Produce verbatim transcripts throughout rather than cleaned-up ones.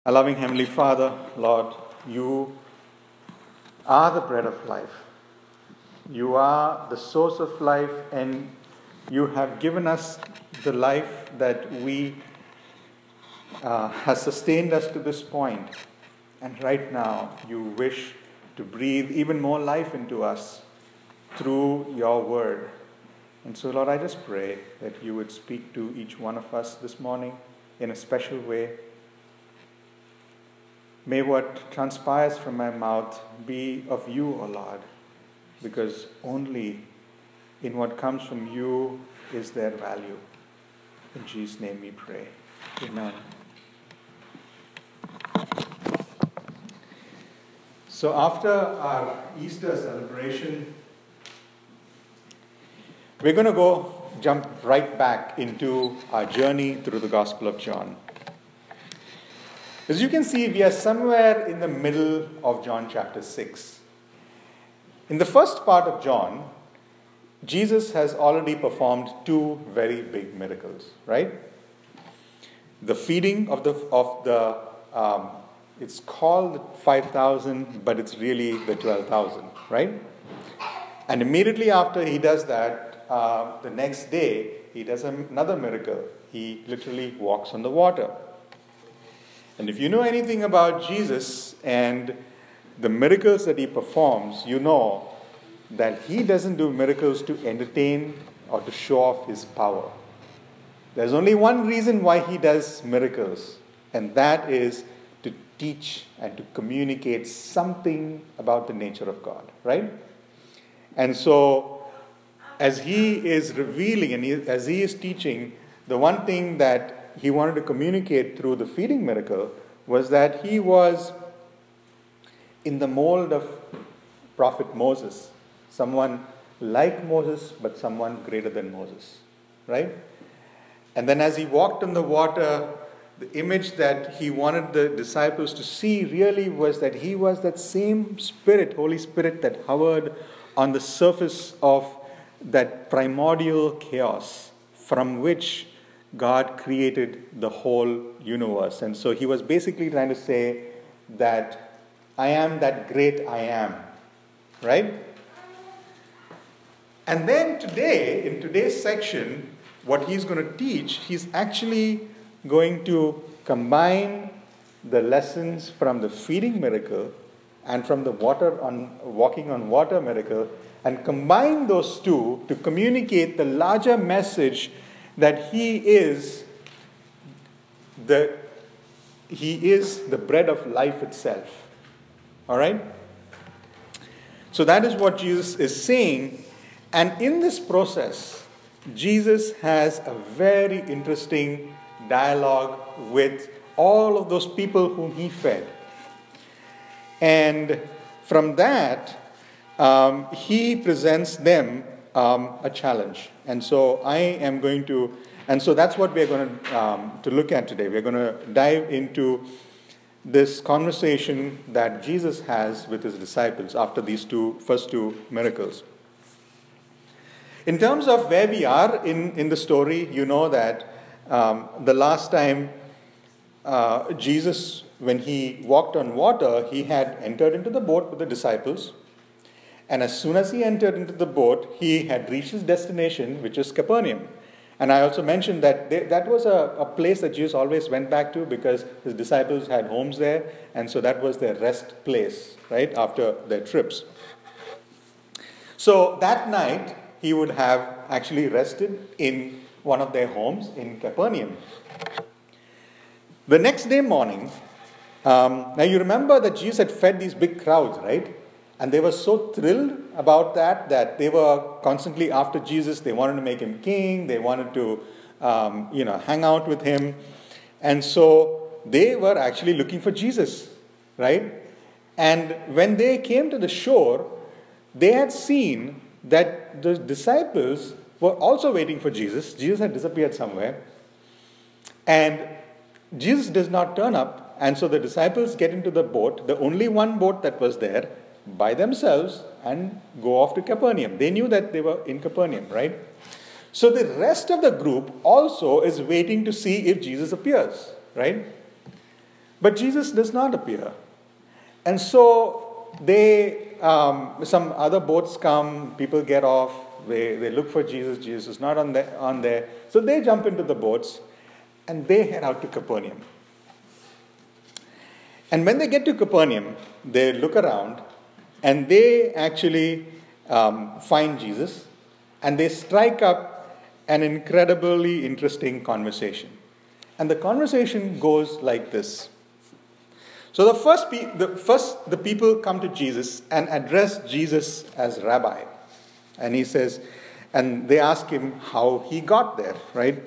Our loving Heavenly Father, Lord, you are the bread of life. You are the source of life, and you have given us the life that we uh, has sustained us to this point. And right now, you wish to breathe even more life into us through your word. And so, Lord, I just pray that you would speak to each one of us this morning in a special way. May what transpires from my mouth be of you, O Lord, because only in what comes from you is there value. In Jesus' name we pray. Amen. So after our Easter celebration, we're going to go jump right back into our journey through the Gospel of John. As you can see, we are somewhere in the middle of John chapter six. In the first part of John, Jesus has already performed two very big miracles, right? The feeding of the, of the um, it's called five thousand, but it's really the twelve thousand, right? And immediately after he does that, uh, the next day, he does another miracle. He literally walks on the water. And if you know anything about Jesus and the miracles that he performs, you know that he doesn't do miracles to entertain or to show off his power. There's only one reason why he does miracles, and that is to teach and to communicate something about the nature of God, right? And so, as he is revealing and he, as he is teaching, the one thing that he wanted to communicate through the feeding miracle was that he was in the mold of Prophet Moses, someone like Moses, but someone greater than Moses, right? And then as he walked on the water, the image that he wanted the disciples to see really was that he was that same Spirit, Holy Spirit, that hovered on the surface of that primordial chaos from which God created the whole universe. And so he was basically trying to say that I am that great I am, right? And then today, in today's section, what he's going to teach, he's actually going to combine the lessons from the feeding miracle and from the water on walking on water miracle, and combine those two to communicate the larger message that he is the he is the bread of life itself. All right? So that is what Jesus is saying. And in this process, Jesus has a very interesting dialogue with all of those people whom he fed. And from that, um, he presents them um, a challenge. And so I am going to, and so that's what we're going to, um, to look at today. We're going to dive into this conversation that Jesus has with his disciples after these two first two miracles. In terms of where we are in, in the story, you know that um, the last time uh, Jesus, when he walked on water, he had entered into the boat with the disciples. And as soon as he entered into the boat, he had reached his destination, which is Capernaum. And I also mentioned that they, that was a, a place that Jesus always went back to because his disciples had homes there. And so that was their rest place, right, after their trips. So that night, he would have actually rested in one of their homes in Capernaum. The next day morning, um, now you remember that Jesus had fed these big crowds, right? And they were so thrilled about that, that they were constantly after Jesus. They wanted to make him king. They wanted to, um, you know, hang out with him. And so they were actually looking for Jesus, right? And when they came to the shore, they had seen that the disciples were also waiting for Jesus. Jesus had disappeared somewhere. And Jesus does not turn up. And so the disciples get into the boat, the only one boat that was there, by themselves, and go off to Capernaum. They knew that they were in Capernaum, right? So the rest of the group also is waiting to see if Jesus appears, right? But Jesus does not appear. And so they, um, some other boats come, people get off, they, they look for Jesus, Jesus is not on, the, on there. So they jump into the boats and they head out to Capernaum. And when they get to Capernaum, they look around and they actually um, find Jesus and they strike up an incredibly interesting conversation. And the conversation goes like this. So the first, pe- the first the people come to Jesus and address Jesus as Rabbi. And he says, and they ask him how he got there, right?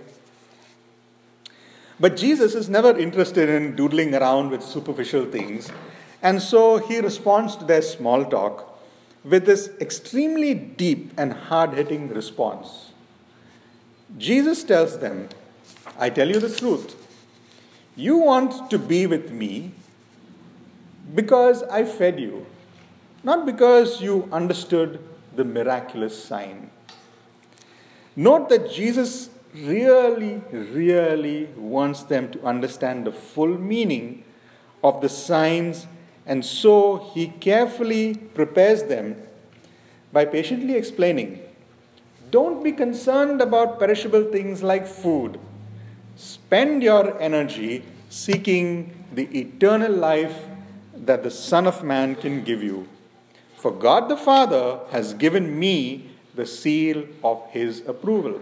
But Jesus is never interested in doodling around with superficial things. And so he responds to their small talk with this extremely deep and hard-hitting response. Jesus tells them, I tell you the truth. You want to be with me because I fed you, not because you understood the miraculous sign. Note that Jesus really, really wants them to understand the full meaning of the signs, and so he carefully prepares them by patiently explaining, don't be concerned about perishable things like food. Spend your energy seeking the eternal life that the Son of Man can give you. For God the Father has given me the seal of his approval.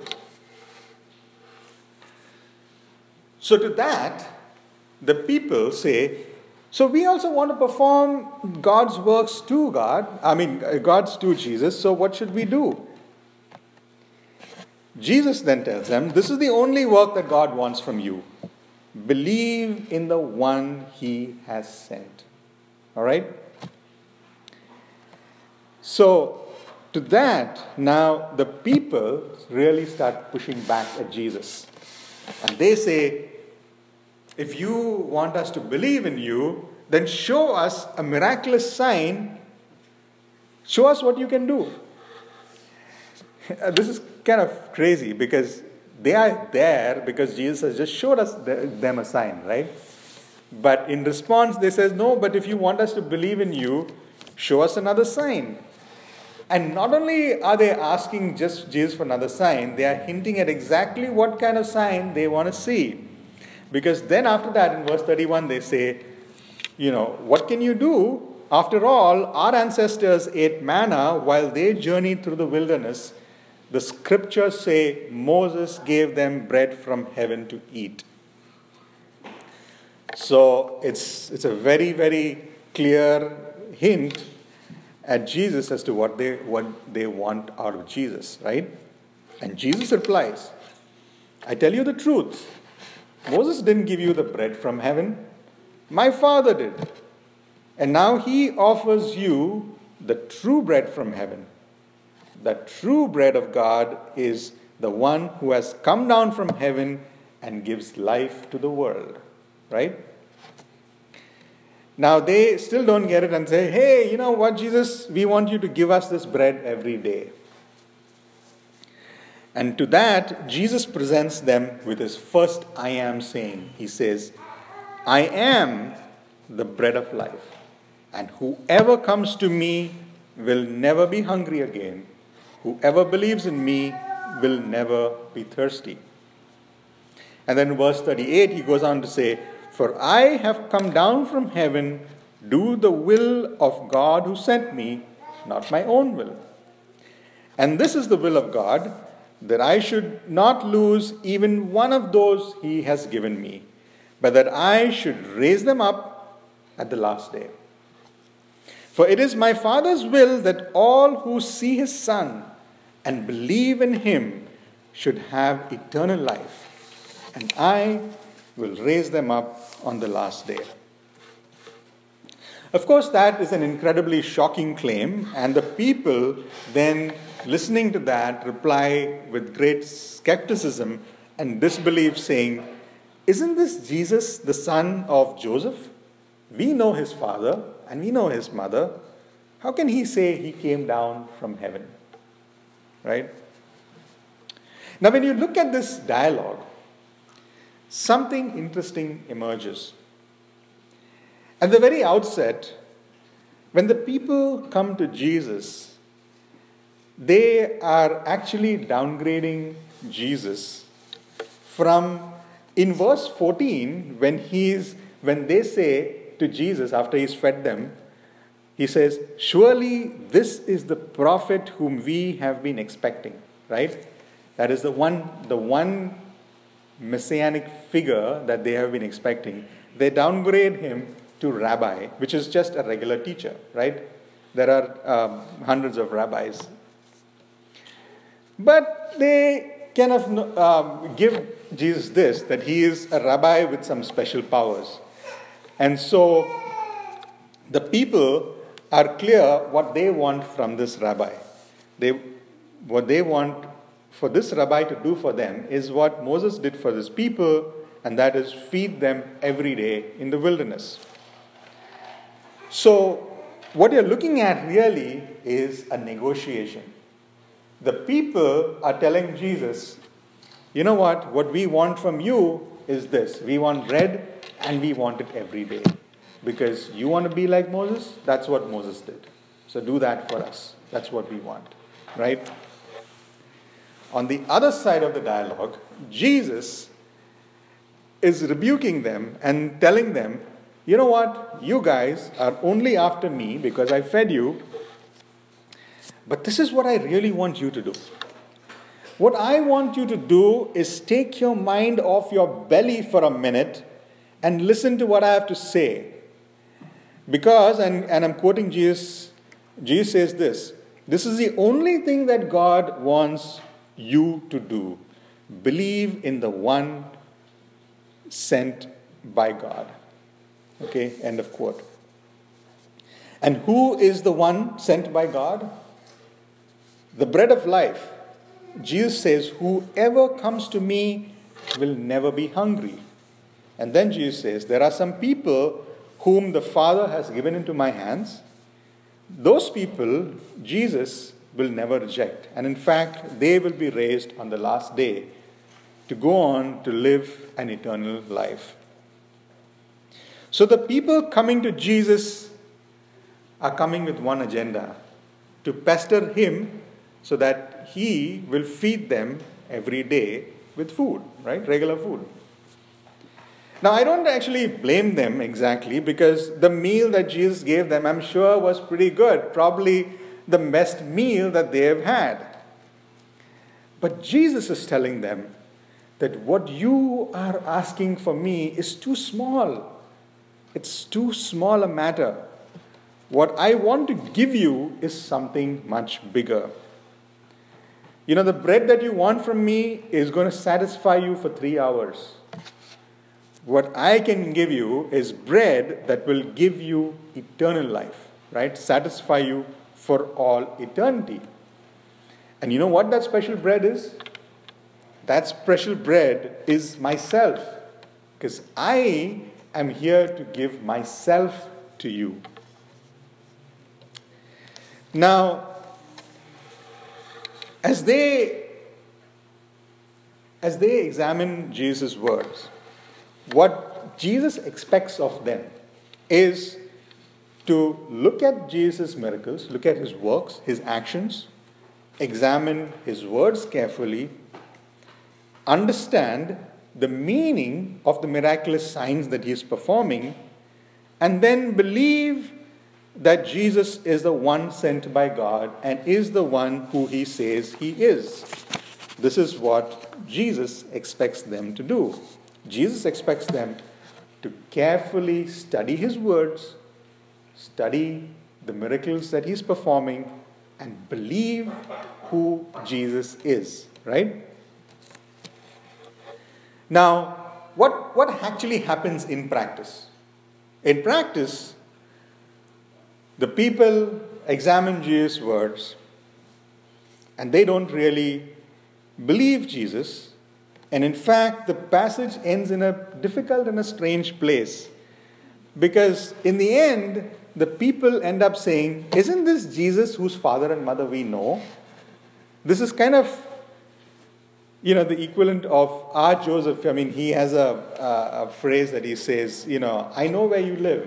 So to that, the people say, so we also want to perform God's works to God, I mean, God's to Jesus, so what should we do? Jesus then tells them, this is the only work that God wants from you. Believe in the one he has sent. All right? So, to that, now the people really start pushing back at Jesus. And they say, if you want us to believe in you, then show us a miraculous sign. Show us what you can do. This is kind of crazy because they are there because Jesus has just showed us them a sign, right? But in response, they says, no, but if you want us to believe in you, show us another sign. And not only are they asking just Jesus for another sign, they are hinting at exactly what kind of sign they want to see. Because then after that, in verse thirty-one, they say, you know, what can you do? After all, our ancestors ate manna while they journeyed through the wilderness. The scriptures say Moses gave them bread from heaven to eat. So it's it's a very, very clear hint at Jesus as to what they what they want out of Jesus, right? And Jesus replies, I tell you the truth. Moses didn't give you the bread from heaven. My Father did. And now he offers you the true bread from heaven. The true bread of God is the one who has come down from heaven and gives life to the world. Right? Now they still don't get it and say, hey, you know what, Jesus, we want you to give us this bread every day. And to that, Jesus presents them with his first I am saying. He says, I am the bread of life, and whoever comes to me will never be hungry again. Whoever believes in me will never be thirsty. And then in verse thirty-eight, he goes on to say, for I have come down from heaven, do the will of God who sent me, not my own will. And this is the will of God, that I should not lose even one of those he has given me, but that I should raise them up at the last day. For it is my Father's will that all who see his Son and believe in him should have eternal life, and I will raise them up on the last day. Of course, that is an incredibly shocking claim, and the people then listening to that reply with great skepticism and disbelief, saying, isn't this Jesus the son of Joseph? We know his father and we know his mother. How can he say he came down from heaven? Right? Now, when you look at this dialogue, something interesting emerges. At the very outset, when the people come to Jesus, they are actually downgrading Jesus from, in verse fourteen, when he's when they say to Jesus after he's fed them, he says, "Surely this is the prophet whom we have been expecting," right? That is the one, the one messianic figure that they have been expecting. They downgrade him to rabbi, which is just a regular teacher, right? There are um, hundreds of rabbis. But they kind of um, give Jesus this, that he is a rabbi with some special powers. And so the people are clear what they want from this rabbi. They, what they want for this rabbi to do for them is what Moses did for his people, and that is feed them every day in the wilderness. So what you're looking at really is a negotiation. The people are telling Jesus, you know what, what we want from you is this. We want bread and we want it every day. Because you want to be like Moses, that's what Moses did. So do that for us. That's what we want, right? On the other side of the dialogue, Jesus is rebuking them and telling them, you know what, you guys are only after me because I fed you, but this is what I really want you to do. What I want you to do is take your mind off your belly for a minute and listen to what I have to say. Because, and, and I'm quoting Jesus, Jesus says this, this is the only thing that God wants you to do. Believe in the one sent by God. Okay, end of quote. And who is the one sent by God? The bread of life. Jesus says, whoever comes to me will never be hungry. And then Jesus says, there are some people whom the Father has given into my hands. Those people, Jesus will never reject. And in fact, they will be raised on the last day to go on to live an eternal life. So the people coming to Jesus are coming with one agenda, to pester him so that he will feed them every day with food, right? Regular food. Now, I don't actually blame them exactly, because the meal that Jesus gave them, I'm sure, was pretty good. Probably the best meal that they have had. But Jesus is telling them that what you are asking for me is too small. It's too small a matter. What I want to give you is something much bigger. You know, the bread that you want from me is going to satisfy you for three hours. What I can give you is bread that will give you eternal life, right? Satisfy you for all eternity. And you know what that special bread is? That special bread is myself. Because I am here to give myself to you. Now, as they, as they examine Jesus' words, what Jesus expects of them is to look at Jesus' miracles, look at his works, his actions, examine his words carefully, understand the meaning of the miraculous signs that he is performing, and then believe that Jesus is the one sent by God and is the one who he says he is. This is what Jesus expects them to do. Jesus expects them to carefully study his words, study the miracles that he's performing, and believe who Jesus is, right? Now, what, what actually happens in practice? In practice, the people examine Jesus' words, and they don't really believe Jesus. And in fact, the passage ends in a difficult and a strange place. Because in the end, the people end up saying, isn't this Jesus whose father and mother we know? This is kind of, you know, the equivalent of our Joseph. I mean, he has a, a, a phrase that he says, you know, I know where you live.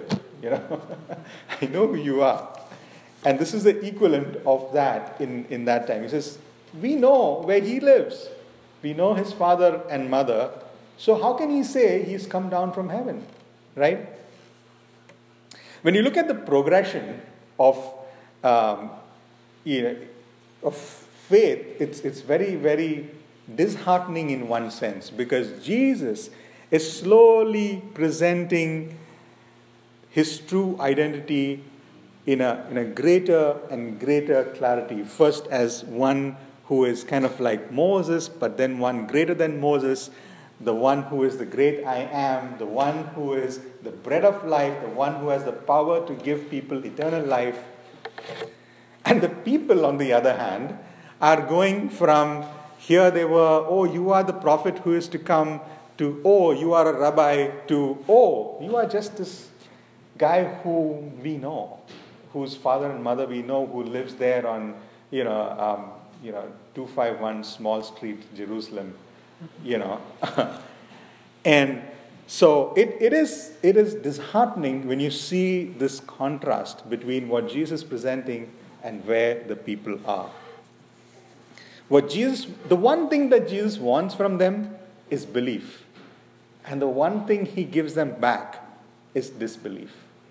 You know, I know who you are. And this is the equivalent of that in, in that time. He says, we know where he lives. We know his father and mother. So how can he say he's come down from heaven? Right? When you look at the progression of, um, you know, of faith, it's, it's very, very disheartening in one sense, because Jesus is slowly presenting his true identity in a, in a greater and greater clarity. First as one who is kind of like Moses, but then one greater than Moses, the one who is the great I am, the one who is the bread of life, the one who has the power to give people eternal life. And the people, on the other hand, are going from here they were, oh, you are the prophet who is to come, to, oh, you are a rabbi, to, oh, you are just this guy who we know, whose father and mother we know, who lives there on, you know, um, you know, two fifty-one Small Street, Jerusalem, you know. And so it, it is it is disheartening when you see this contrast between what Jesus is presenting and where the people are. What Jesus, the one thing that Jesus wants from them is belief. And the one thing he gives them back is disbelief.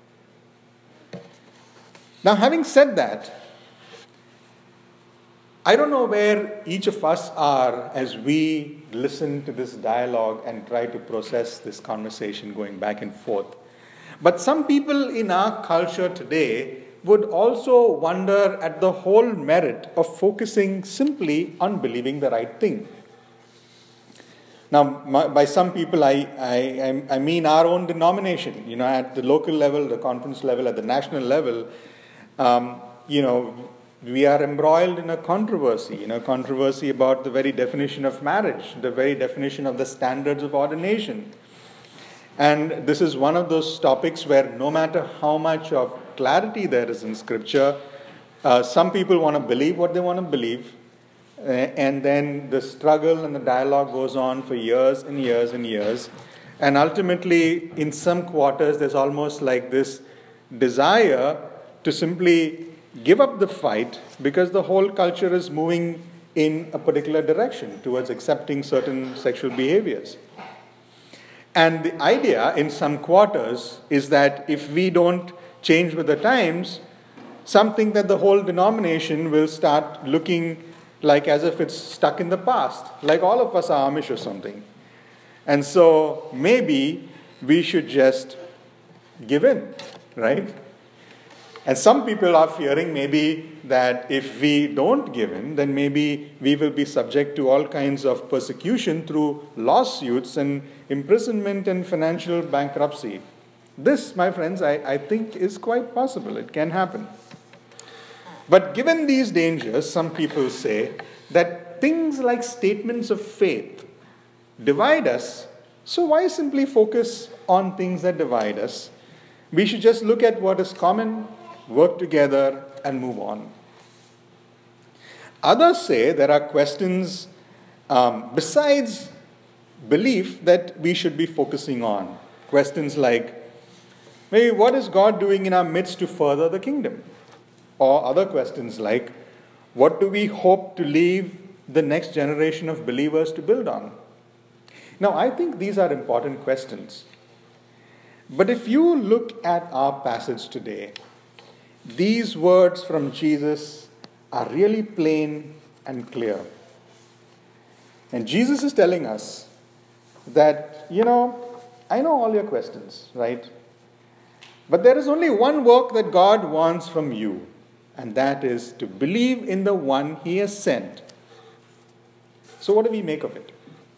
Now, having said that, I don't know where each of us are as we listen to this dialogue and try to process this conversation going back and forth. But some people in our culture today would also wonder at the whole merit of focusing simply on believing the right thing. Now, my, by some people, I, I, I mean our own denomination, you know, at the local level, the conference level, at the national level, um, you know, we are embroiled in a controversy, you know, controversy about the very definition of marriage, the very definition of the standards of ordination. And this is one of those topics where no matter how much of clarity there is in Scripture, uh, some people want to believe what they want to believe, uh, and then the struggle and the dialogue goes on for years and years and years. And ultimately, in some quarters, there's almost like this desire to simply give up the fight because the whole culture is moving in a particular direction towards accepting certain sexual behaviors. And the idea in some quarters is that if we don't change with the times, something that the whole denomination will start looking like as if it's stuck in the past, like all of us are Amish or something. And so maybe we should just give in, right? And some people are fearing maybe that if we don't give in, then maybe we will be subject to all kinds of persecution through lawsuits and imprisonment and financial bankruptcy. This, my friends, I, I think is quite possible. It can happen. But given these dangers, some people say that things like statements of faith divide us. So why simply focus on things that divide us? We should just look at what is common, work together, and move on. Others say there are questions um, besides belief that we should be focusing on. Questions like, maybe what is God doing in our midst to further the kingdom? Or other questions like, what do we hope to leave the next generation of believers to build on? Now, I think these are important questions. But if you look at our passage today, these words from Jesus are really plain and clear. And Jesus is telling us that, you know, I know all your questions, right? But there is only one work that God wants from you, and that is to believe in the one He has sent. So what do we make of it?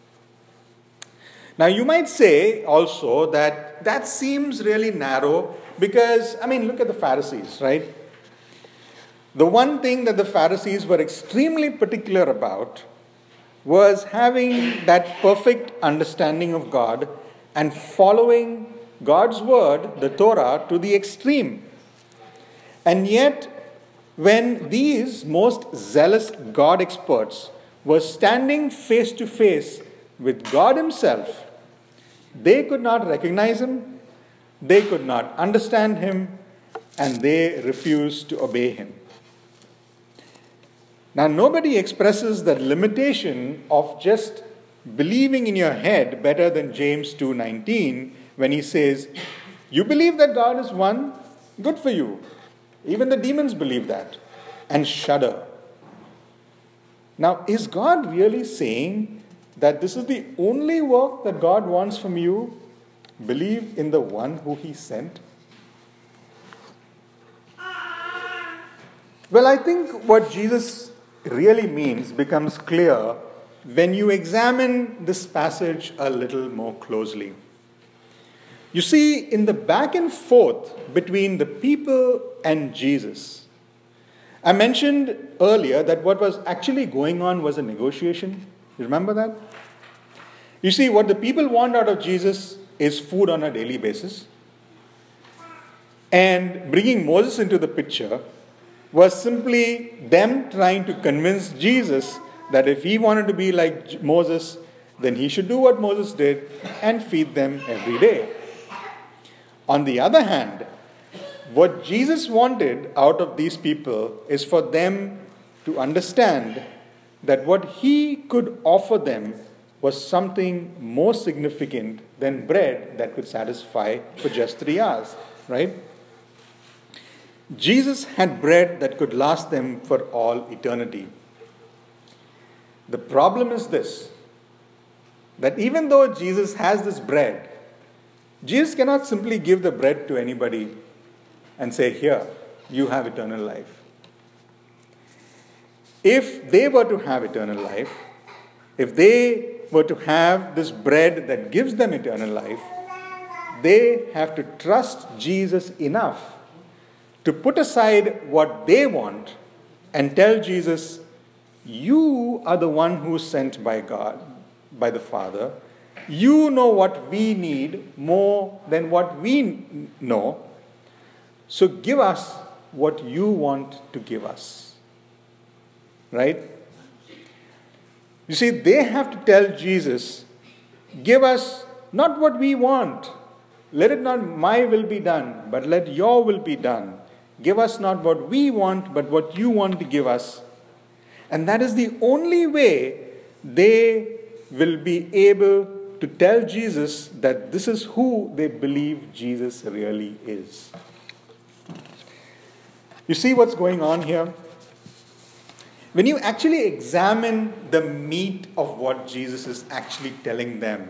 Now, you might say also that that seems really narrow because, I mean, look at the Pharisees, right? The one thing that the Pharisees were extremely particular about was having that perfect understanding of God and following God's word, the Torah, to the extreme. And yet, when these most zealous God experts were standing face to face with God Himself, they could not recognize Him, They could not understand him, and they refused to obey him. Now, nobody expresses the limitation of just believing in your head better than James two nineteen when he says, you believe that God is one? Good for you. Even the demons believe that and shudder. Now, is God really saying that this is the only work that God wants from you? Believe in the one who he sent? Well, I think what Jesus really means becomes clear when you examine this passage a little more closely. You see, in the back and forth between the people and Jesus, I mentioned earlier that what was actually going on was a negotiation. You remember that? You see, what the people want out of Jesus is food on a daily basis. And bringing Moses into the picture was simply them trying to convince Jesus that if he wanted to be like Moses, then he should do what Moses did and feed them every day. On the other hand, what Jesus wanted out of these people is for them to understand that what he could offer them was something more significant than bread that could satisfy for just three hours, right? Jesus had bread that could last them for all eternity. The problem is this, that even though Jesus has this bread, Jesus cannot simply give the bread to anybody and say, here, you have eternal life. If they were to have eternal life, if they were to have this bread that gives them eternal life, they have to trust Jesus enough to put aside what they want and tell Jesus, you are the one who is sent by God, by the Father. You know what we need more than what we know. So give us what you want to give us. Right? You see, they have to tell Jesus, give us not what we want. Let it not my will be done, but let your will be done. Give us not what we want, but what you want to give us. And that is the only way they will be able to tell Jesus that this is who they believe Jesus really is. You see what's going on here? When you actually examine the meat of what Jesus is actually telling them,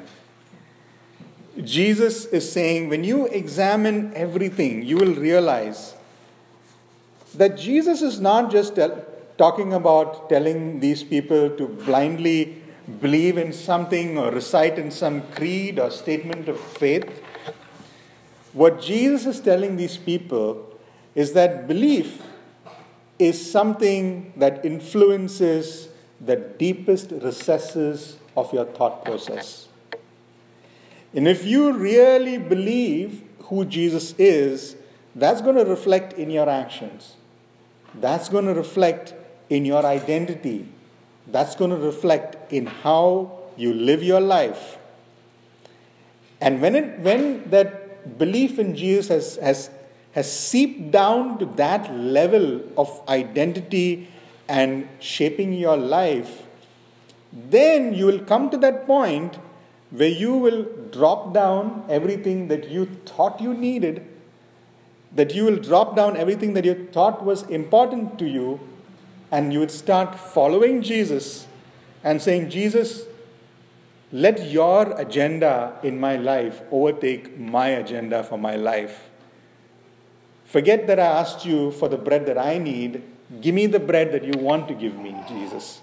Jesus is saying, when you examine everything, you will realize that Jesus is not just tell, talking about telling these people to blindly believe in something or recite in some creed or statement of faith. What Jesus is telling these people is that belief is something that influences the deepest recesses of your thought process. And if you really believe who Jesus is, that's going to reflect in your actions. That's going to reflect in your identity. That's going to reflect in how you live your life. And when it when that belief in Jesus has, has, has seeped down to that level of identity and shaping your life, then you will come to that point where you will drop down everything that you thought you needed, that you will drop down everything that you thought was important to you, and you would start following Jesus and saying, Jesus, let your agenda in my life overtake my agenda for my life. Forget that I asked you for the bread that I need. Give me the bread that you want to give me, Jesus.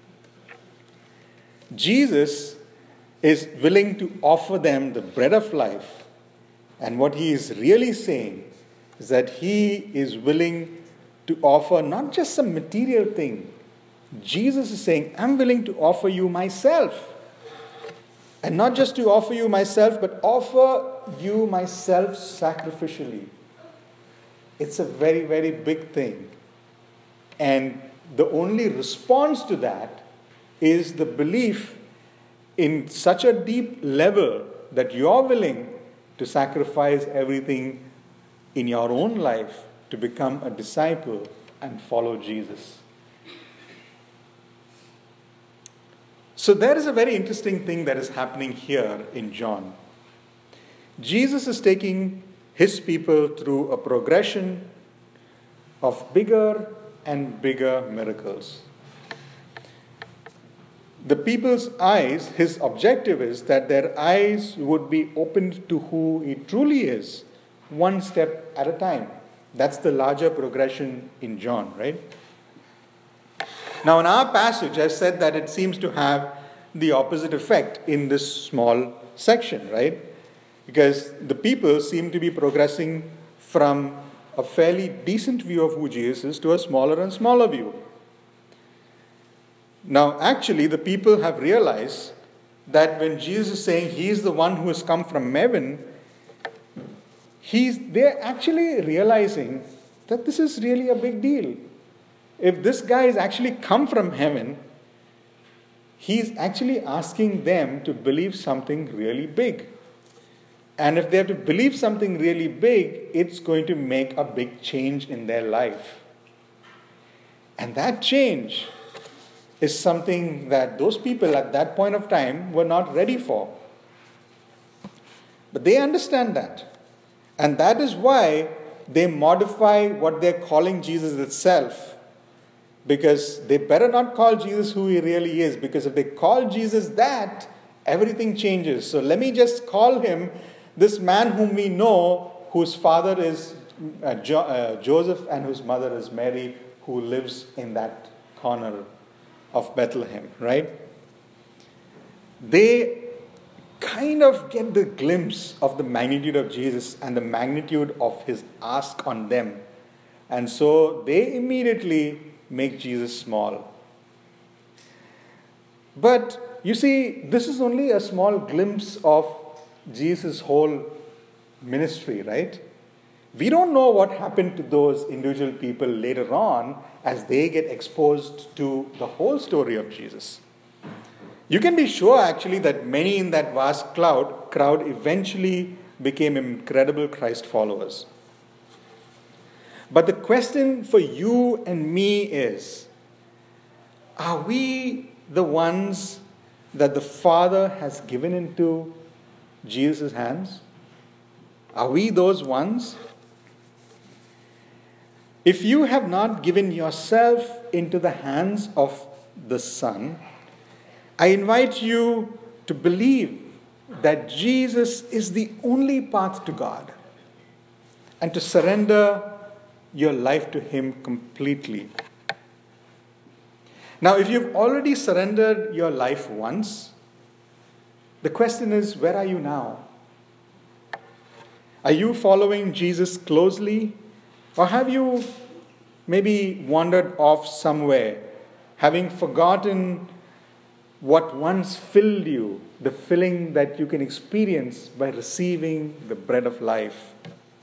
Jesus is willing to offer them the bread of life. And what he is really saying is that he is willing to offer not just some material thing. Jesus is saying, I'm willing to offer you myself. And not just to offer you myself, but offer you myself sacrificially. It's a very, very big thing. And the only response to that is the belief in such a deep level that you're willing to sacrifice everything in your own life to become a disciple and follow Jesus. So there is a very interesting thing that is happening here in John. Jesus is taking his people through a progression of bigger and bigger miracles. The people's eyes, his objective is that their eyes would be opened to who he truly is, one step at a time. That's the larger progression in John, right? Now in our passage, I said that it seems to have the opposite effect in this small section, right? Because the people seem to be progressing from a fairly decent view of who Jesus is to a smaller and smaller view. Now, actually, the people have realized that when Jesus is saying he is the one who has come from heaven, he's, they're actually realizing that this is really a big deal. If this guy has actually come from heaven, he's actually asking them to believe something really big. And if they have to believe something really big, it's going to make a big change in their life. And that change is something that those people at that point of time were not ready for. But they understand that. And that is why they modify what they're calling Jesus itself. Because they better not call Jesus who he really is. Because if they call Jesus that, everything changes. So let me just call him this man whom we know, whose father is uh, jo- uh, Joseph and whose mother is Mary, who lives in that corner of Bethlehem, right? They kind of get the glimpse of the magnitude of Jesus and the magnitude of his ask on them. And so they immediately make Jesus small. But you see, this is only a small glimpse of Jesus' whole ministry, right? We don't know what happened to those individual people later on as they get exposed to the whole story of Jesus. You can be sure actually that many in that vast crowd, crowd eventually became incredible Christ followers. But the question for you and me is, are we the ones that the Father has given into Jesus' hands? Are we those ones? If you have not given yourself into the hands of the Son, I invite you to believe that Jesus is the only path to God and to surrender your life to him completely. Now, if you've already surrendered your life once, the question is, where are you now? Are you following Jesus closely? Or have you maybe wandered off somewhere, having forgotten what once filled you, the filling that you can experience by receiving the bread of life?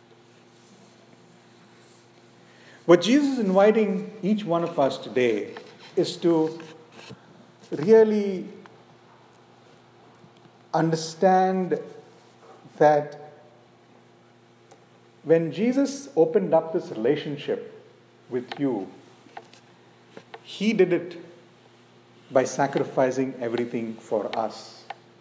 What Jesus is inviting each one of us today is to really understand that when Jesus opened up this relationship with you, he did it by sacrificing everything for us.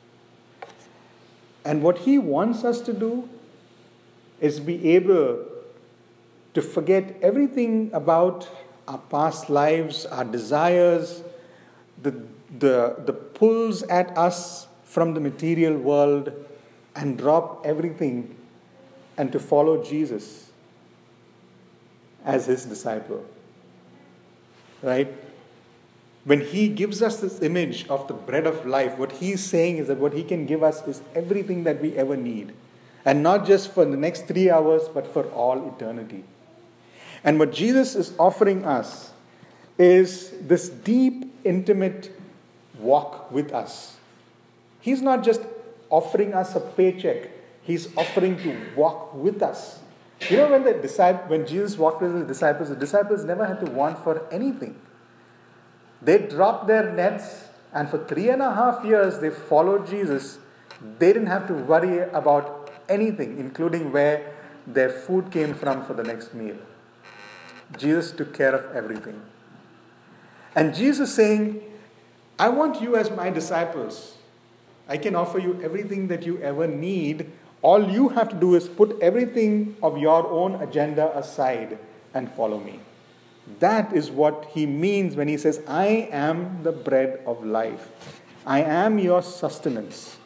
And what he wants us to do is be able to forget everything about our past lives, our desires, the, the, the pulls at us from the material world, and drop everything and to follow Jesus as his disciple. Right? When he gives us this image of the bread of life, what he's saying is that what he can give us is everything that we ever need. And not just for the next three hours, but for all eternity. And what Jesus is offering us is this deep, intimate walk with us. He's not just offering us a paycheck. He's offering to walk with us. You know, when the disciple, when Jesus walked with his disciples, the disciples never had to want for anything. They dropped their nets, and for three and a half years they followed Jesus. They didn't have to worry about anything, including where their food came from for the next meal. Jesus took care of everything. And Jesus saying, I want you as my disciples. I can offer you everything that you ever need. All you have to do is put everything of your own agenda aside and follow me. That is what he means when he says, I am the bread of life. I am your sustenance.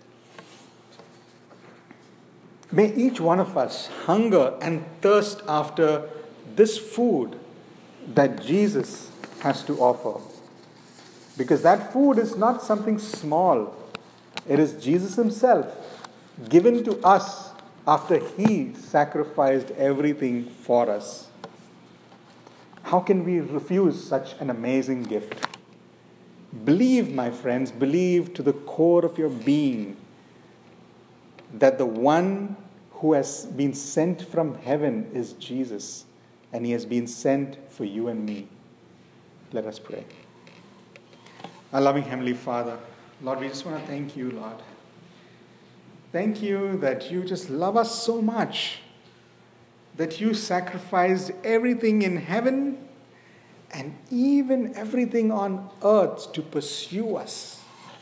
May each one of us hunger and thirst after this food that Jesus has to offer. Because that food is not something small. It is Jesus himself given to us after he sacrificed everything for us. How can we refuse such an amazing gift? Believe, my friends, believe to the core of your being that the one who has been sent from heaven is Jesus, and he has been sent for you and me. Let us pray. Our loving Heavenly Father, Lord, we just want to thank you, Lord. Thank you that you just love us so much, that you sacrificed everything in heaven and even everything on earth to pursue us,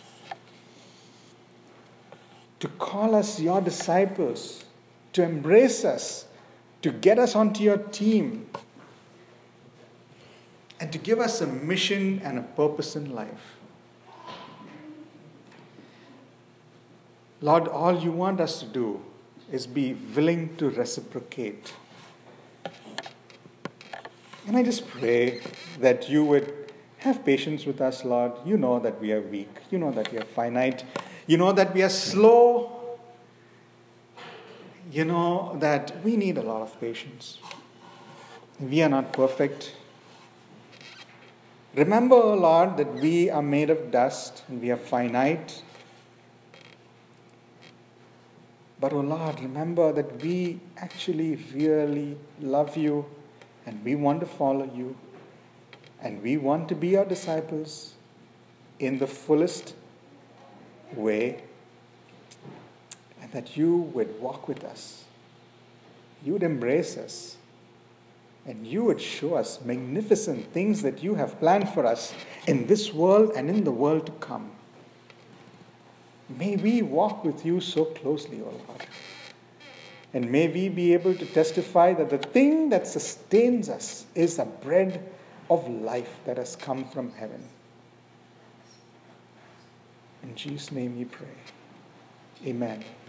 to call us your disciples, to embrace us, to get us onto your team, and to give us a mission and a purpose in life. Lord, all you want us to do is be willing to reciprocate. And I just pray that you would have patience with us, Lord. You know that we are weak. You know that we are finite. You know that we are slow. You know that we need a lot of patience. We are not perfect. Remember, Lord, that we are made of dust and we are finite. But, oh Lord, remember that we actually really love you and we want to follow you and we want to be your disciples in the fullest way, and that you would walk with us. You would embrace us. And you would show us magnificent things that you have planned for us in this world and in the world to come. May we walk with you so closely, O Lord. And may we be able to testify that the thing that sustains us is the bread of life that has come from heaven. In Jesus' name we pray. Amen.